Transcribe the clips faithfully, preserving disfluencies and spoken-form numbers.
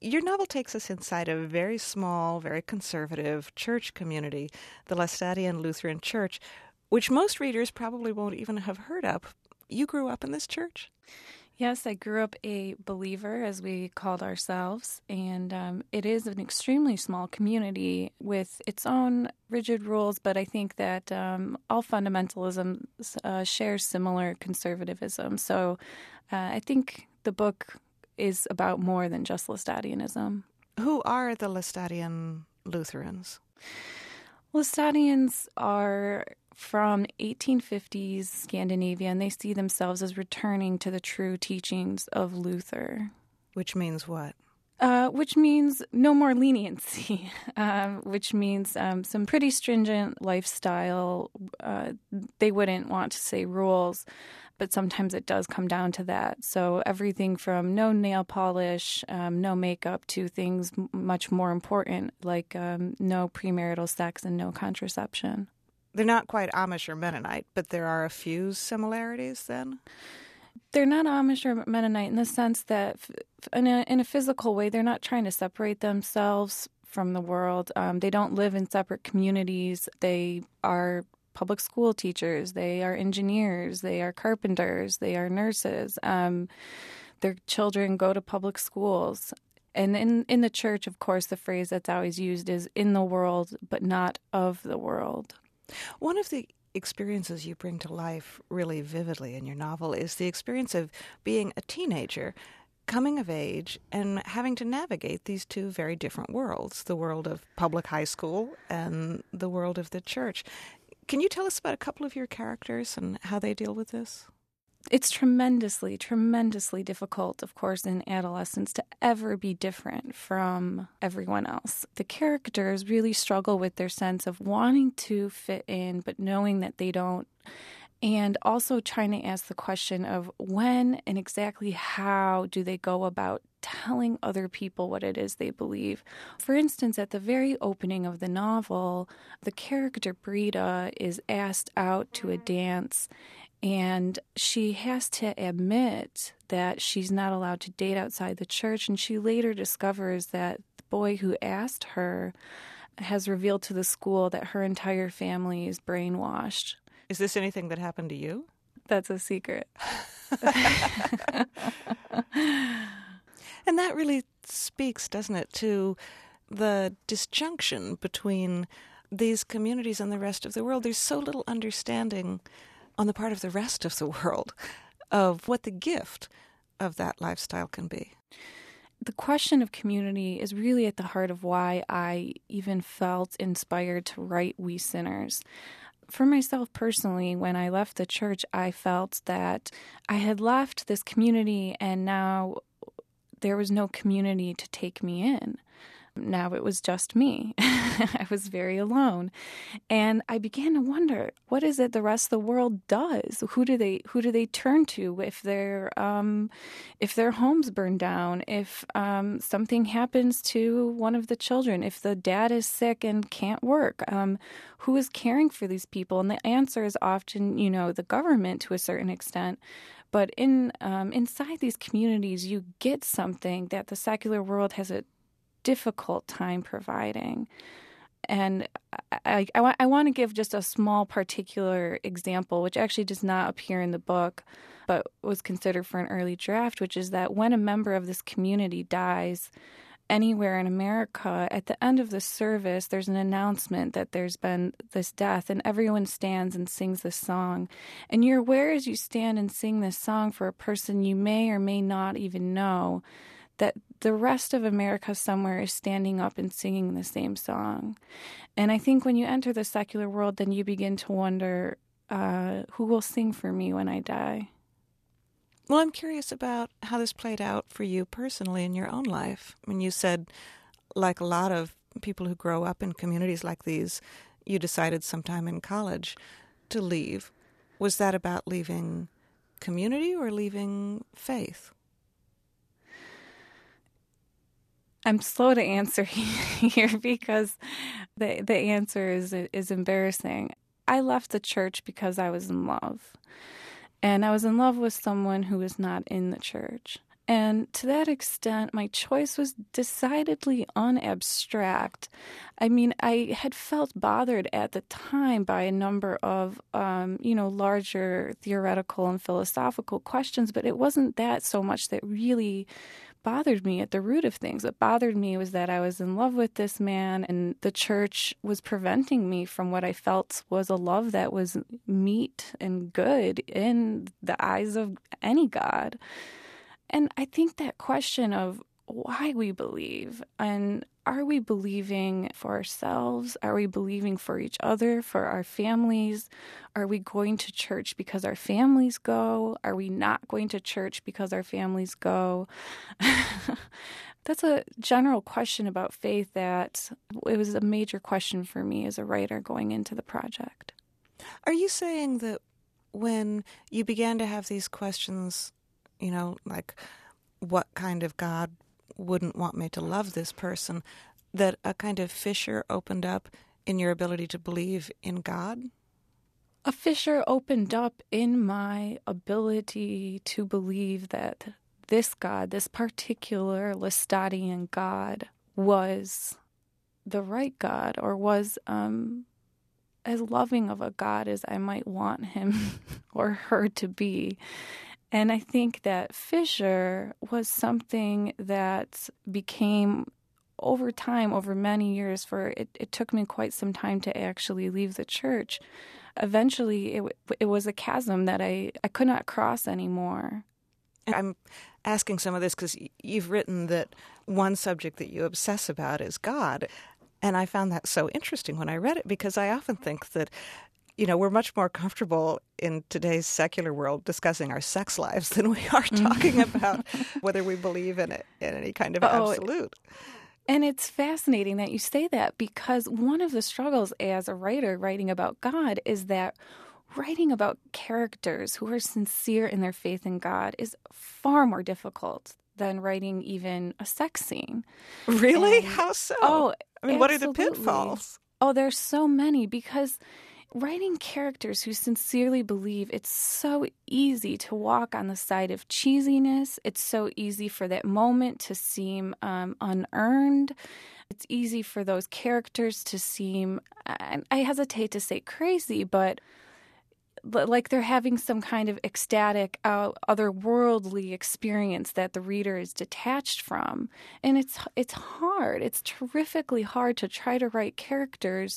Your novel takes us inside a very small, very conservative church community, the Laestadian Lutheran Church, which most readers probably won't even have heard of. You grew up in this church? Yes, I grew up a believer, as we called ourselves, and um, it is an extremely small community with its own rigid rules, but I think that um, all fundamentalism uh, shares similar conservatism. So uh, I think the book is about more than just Laestadianism. Who are the Laestadian Lutherans? Laestadians are from eighteen fifties Scandinavia, and they see themselves as returning to the true teachings of Luther. Which means what? Uh, which means no more leniency, um, which means um, some pretty stringent lifestyle. Uh, they wouldn't want to say rules, but sometimes it does come down to that. So everything from no nail polish, um, no makeup, to things m- much more important, like um, no premarital sex and no contraception. They're not quite Amish or Mennonite, but there are a few similarities then? They're not Amish or Mennonite in the sense that in a, in a physical way, they're not trying to separate themselves from the world. Um, they don't live in separate communities. They are public school teachers. They are engineers. They are carpenters. They are nurses. Um, their children go to public schools. And in, in the church, of course, the phrase that's always used is in the world, but not of the world. One of the experiences you bring to life really vividly in your novel is the experience of being a teenager, coming of age, and having to navigate these two very different worlds, the world of public high school and the world of the church. Can you tell us about a couple of your characters and how they deal with this? It's tremendously, tremendously difficult, of course, in adolescence to ever be different from everyone else. The characters really struggle with their sense of wanting to fit in, but knowing that they don't, and also trying to ask the question of when and exactly how do they go about telling other people what it is they believe. For instance, at the very opening of the novel, the character Brita is asked out to a dance, and she has to admit that she's not allowed to date outside the church, and she later discovers that the boy who asked her has revealed to the school that her entire family is brainwashed. Is this anything that happened to you? That's a secret. And that really speaks, doesn't it, to the disjunction between these communities and the rest of the world. There's so little understanding on the part of the rest of the world of what the gift of that lifestyle can be. The question of community is really at the heart of why I even felt inspired to write We Sinners. For myself personally, when I left the church, I felt that I had left this community and now there was no community to take me in. Now it was just me. I was very alone. And I began to wonder, what is it the rest of the world does? Who do they who do they turn to if their um, if their homes burn down, if um, something happens to one of the children, if the dad is sick and can't work? Um, who is caring for these people? And the answer is often, you know, the government to a certain extent. But in um, inside these communities, you get something that the secular world has a difficult time providing. And I, I, I want to give just a small particular example, which actually does not appear in the book, but was considered for an early draft, which is that when a member of this community dies anywhere in America, at the end of the service, there's an announcement that there's been this death, and everyone stands and sings this song. And you're aware as you stand and sing this song for a person you may or may not even know, that the rest of America somewhere is standing up and singing the same song. And I think when you enter the secular world, then you begin to wonder, uh, who will sing for me when I die? Well, I'm curious about how this played out for you personally in your own life. I mean, you said, like a lot of people who grow up in communities like these, you decided sometime in college to leave. Was that about leaving community or leaving faith? I'm slow to answer here because the the answer is is embarrassing. I left the church because I was in love. And I was in love with someone who was not in the church. And to that extent, my choice was decidedly unabstract. I mean, I had felt bothered at the time by a number of, um, you know, larger theoretical and philosophical questions, but it wasn't that so much that really bothered me at the root of things. What bothered me was that I was in love with this man, and the church was preventing me from what I felt was a love that was meet and good in the eyes of any God. And I think that question of why we believe, and are we believing for ourselves? Are we believing for each other, for our families? Are we going to church because our families go? Are we not going to church because our families go? That's a general question about faith that it was a major question for me as a writer going into the project. Are you saying that when you began to have these questions, you know, like what kind of God wouldn't want me to love this person, that a kind of fissure opened up in your ability to believe in God? A fissure opened up in my ability to believe that this God, this particular Lestadian God, was the right God, or was um, as loving of a God as I might want him or her to be. And I think that fissure was something that became, over time, over many years, for it, it took me quite some time to actually leave the church. Eventually, it it was a chasm that I, I could not cross anymore. I'm asking some of this because you've written that one subject that you obsess about is God. And I found that so interesting when I read it, because I often think that, you know, we're much more comfortable in today's secular world discussing our sex lives than we are talking about whether we believe in it in any kind of oh, absolute. And it's fascinating that you say that, because one of the struggles as a writer writing about God is that writing about characters who are sincere in their faith in God is far more difficult than writing even a sex scene. Really? And, How so? Oh, I mean, absolutely. What are the pitfalls? Oh, there's so many, because writing characters who sincerely believe, it's so easy to walk on the side of cheesiness. It's so easy for that moment to seem um, unearned. It's easy for those characters to seem, I hesitate to say crazy, but like they're having some kind of ecstatic, uh, otherworldly experience that the reader is detached from. And it's it's hard. It's terrifically hard to try to write characters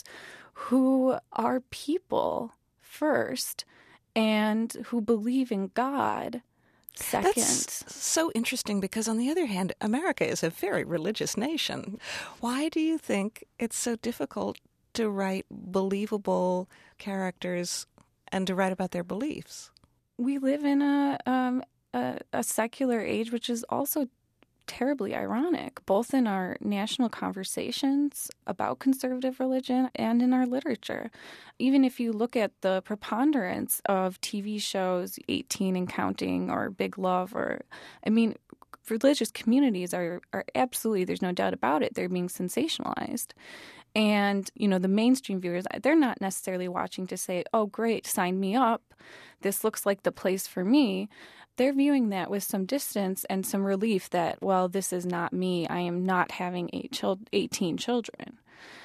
who are people first and who believe in God second. That's so interesting, because on the other hand, America is a very religious nation. Why do you think it's so difficult to write believable characters and to write about their beliefs? We live in a, um, a a secular age, which is also terribly ironic, both in our national conversations about conservative religion and in our literature. Even if you look at the preponderance of T V shows, eighteen and Counting or Big Love, or, I mean, religious communities are, are absolutely, there's no doubt about it, they're being sensationalized. And, you know, the mainstream viewers, they're not necessarily watching to say, oh, great, sign me up. This looks like the place for me. They're viewing that with some distance and some relief that, well, this is not me. I am not having eight chil- eighteen children.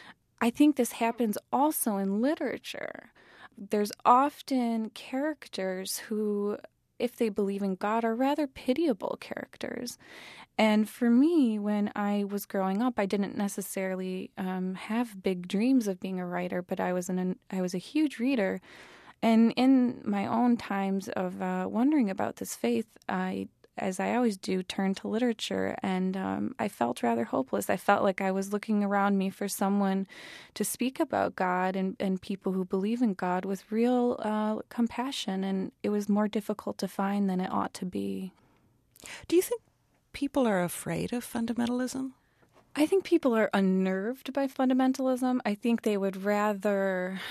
I think this happens also in literature. There's often characters who, if they believe in God, are rather pitiable characters. And for me, when I was growing up, I didn't necessarily um, have big dreams of being a writer, but I was an I was a huge reader. And in my own times of uh, wondering about this faith, I, as I always do, turned to literature, and um, I felt rather hopeless. I felt like I was looking around me for someone to speak about God and, and people who believe in God with real uh, compassion, and it was more difficult to find than it ought to be. Do you think people are afraid of fundamentalism? I think people are unnerved by fundamentalism. I think they would rather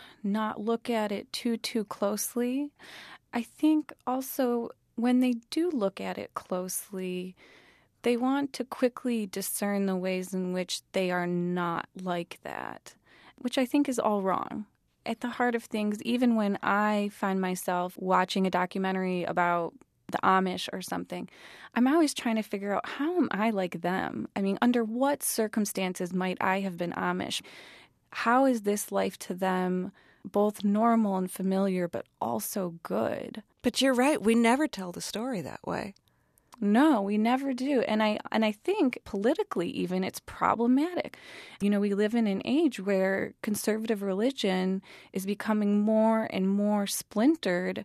not look at it too, too closely. I think also when they do look at it closely, they want to quickly discern the ways in which they are not like that, which I think is all wrong. At the heart of things, even when I find myself watching a documentary about the Amish or something, I'm always trying to figure out, how am I like them? I mean, under what circumstances might I have been Amish? How is this life to them both normal and familiar, but also good? But you're right. We never tell the story that way. No, we never do. And I and I think politically even it's problematic. You know, we live in an age where conservative religion is becoming more and more splintered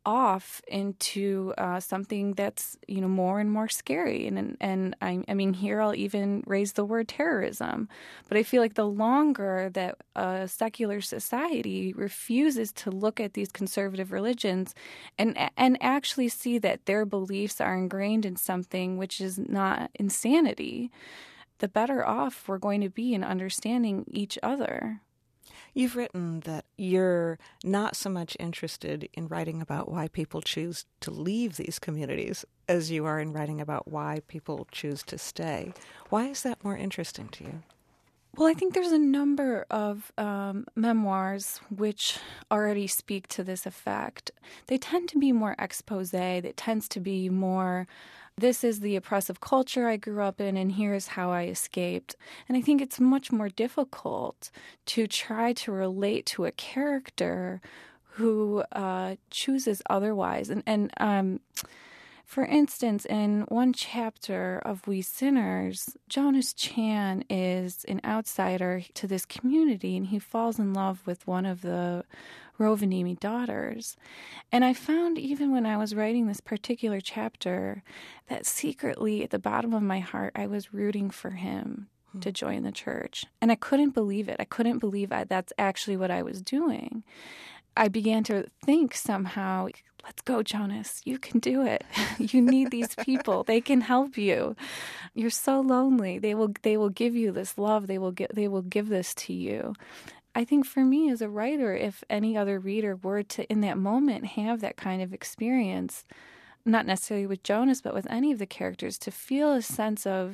off into uh, something that's, you know, more and more scary. And and, and I, I mean, here I'll even raise the word terrorism. But I feel like the longer that a secular society refuses to look at these conservative religions and and actually see that their beliefs are ingrained in something which is not insanity, the better off we're going to be in understanding each other. You've written that you're not so much interested in writing about why people choose to leave these communities as you are in writing about why people choose to stay. Why is that more interesting to you? Well, I think there's a number of um, memoirs which already speak to this effect. They tend to be more expose. That tends to be more, this is the oppressive culture I grew up in, and here's how I escaped. And I think it's much more difficult to try to relate to a character who uh, chooses otherwise. And, and um, for instance, in one chapter of We Sinners, Jonas Chan is an outsider to this community, and he falls in love with one of the Rovaniemi daughters. And I found, even when I was writing this particular chapter, that secretly at the bottom of my heart, I was rooting for him hmm. to join the church. And I couldn't believe it. I couldn't believe I, that's actually what I was doing. I began to think somehow, let's go, Jonas. You can do it. You need these people. They can help you. You're so lonely. They will they will give you this love. They will get they will give this to you. I think for me as a writer, if any other reader were to in that moment have that kind of experience, not necessarily with Jonas, but with any of the characters, to feel a sense of,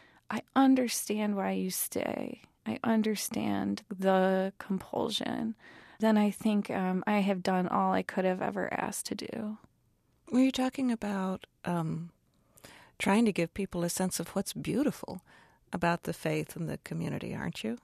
I understand why you stay. I understand the compulsion. Then I think um, I have done all I could have ever asked to do. Were you talking about um, trying to give people a sense of what's beautiful about the faith and the community, aren't you?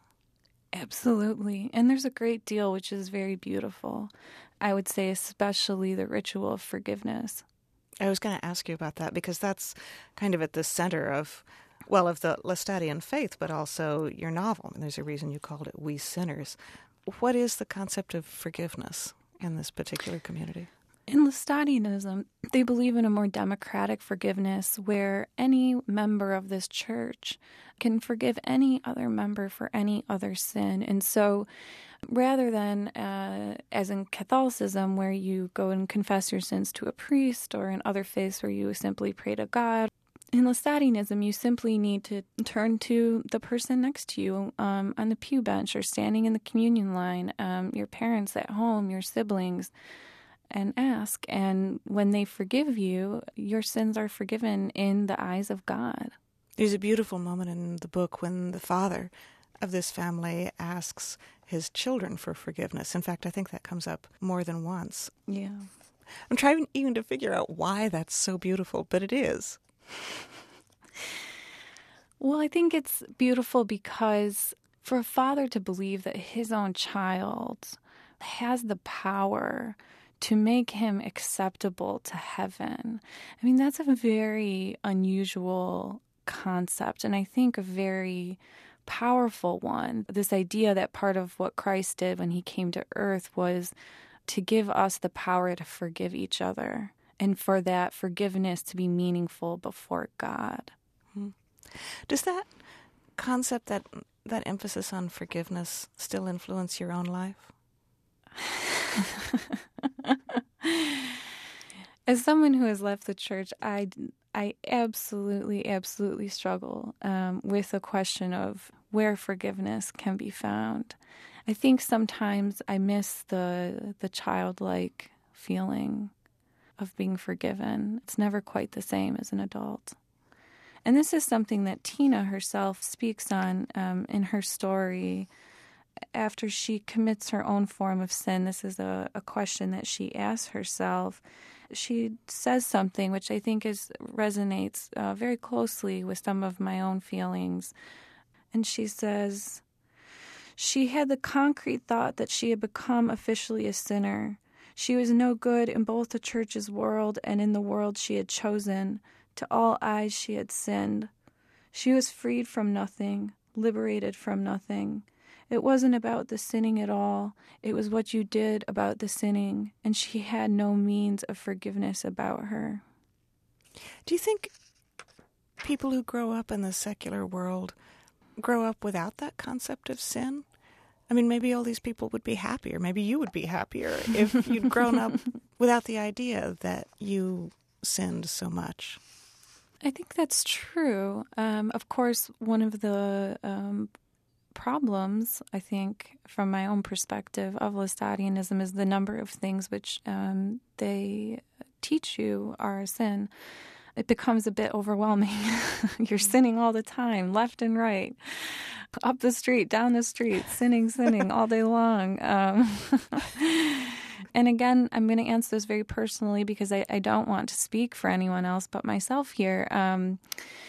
Absolutely. And there's a great deal which is very beautiful. I would say especially the ritual of forgiveness. I was going to ask you about that because that's kind of at the center of, well, of the Lestadian faith, but also your novel. And there's a reason you called it We Sinners. What is the concept of forgiveness in this particular community? In Lestadianism, they believe in a more democratic forgiveness where any member of this church can forgive any other member for any other sin. And so rather than, uh, as in Catholicism, where you go and confess your sins to a priest, or in other faiths where you simply pray to God, in Lestadianism, you simply need to turn to the person next to you um, on the pew bench or standing in the communion line, um, your parents at home, your siblings, and ask. And when they forgive you, your sins are forgiven in the eyes of God. There's a beautiful moment in the book when the father of this family asks his children for forgiveness. In fact, I think that comes up more than once. Yeah. I'm trying even to figure out why that's so beautiful, but it is. Well, I think it's beautiful because for a father to believe that his own child has the power to make him acceptable to heaven, I mean, that's a very unusual concept, and I think a very powerful one. This idea that part of what Christ did when he came to earth was to give us the power to forgive each other, and for that forgiveness to be meaningful before God. Hmm. Does that concept, that that emphasis on forgiveness, still influence your own life? As someone who has left the church, I, I absolutely, absolutely struggle um, with the question of where forgiveness can be found. I think sometimes I miss the the childlike feeling of being forgiven. It's never quite the same as an adult. And this is something that Tina herself speaks on um, in her story. After she commits her own form of sin, this is a, a question that she asks herself. she says something which I think is resonates uh, very closely with some of my own feelings. And she says, she had the concrete thought that she had become officially a sinner. She was no good in both the church's world and in the world she had chosen. To all eyes she had sinned. She was freed from nothing, liberated from nothing. It wasn't about the sinning at all. It was what you did about the sinning, and she had no means of forgiveness about her. Do you think people who grow up in the secular world grow up without that concept of sin? I mean, maybe all these people would be happier. Maybe you would be happier if you'd grown up without the idea that you sinned so much. I think that's true. Um, of course, one of the um, problems, I think, from my own perspective of Laestadianism is the number of things which um, they teach you are a sin. It becomes a bit overwhelming. You're sinning all the time, left and right, up the street, down the street, sinning, sinning all day long. Um, and again, I'm going to answer this very personally because I, I don't want to speak for anyone else but myself here. Um,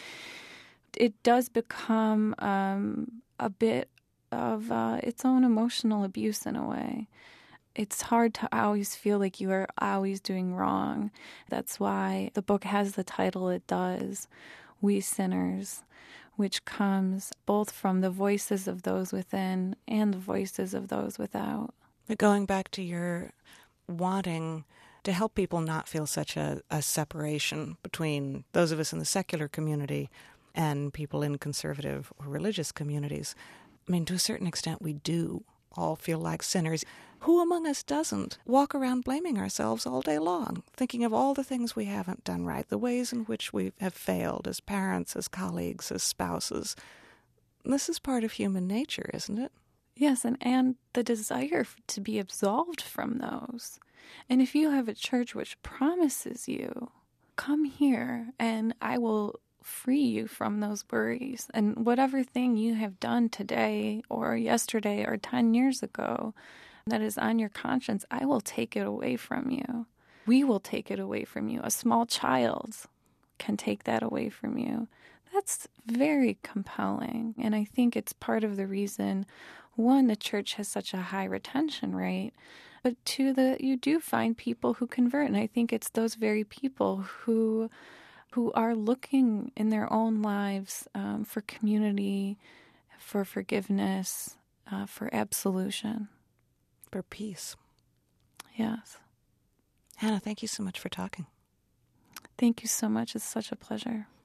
it does become um, a bit of uh, its own emotional abuse in a way. It's hard to always feel like you are always doing wrong. That's why the book has the title it does, We Sinners, which comes both from the voices of those within and the voices of those without. But going back to your wanting to help people not feel such a, a separation between those of us in the secular community and people in conservative or religious communities, I mean, to a certain extent, we do all feel like sinners. Who among us doesn't walk around blaming ourselves all day long, thinking of all the things we haven't done right, the ways in which we have failed as parents, as colleagues, as spouses? This is part of human nature, isn't it? Yes, and, and the desire to be absolved from those. And if you have a church which promises you, come here and I will free you from those worries. And whatever thing you have done today or yesterday or ten years ago that is on your conscience, I will take it away from you. We will take it away from you. A small child can take that away from you. That's very compelling. And I think it's part of the reason, one, the church has such a high retention rate, but two, that you do find people who convert. And I think it's those very people who who are looking in their own lives um, for community, for forgiveness, uh, for absolution. For peace. Yes. Hannah, thank you so much for talking. Thank you so much. It's such a pleasure.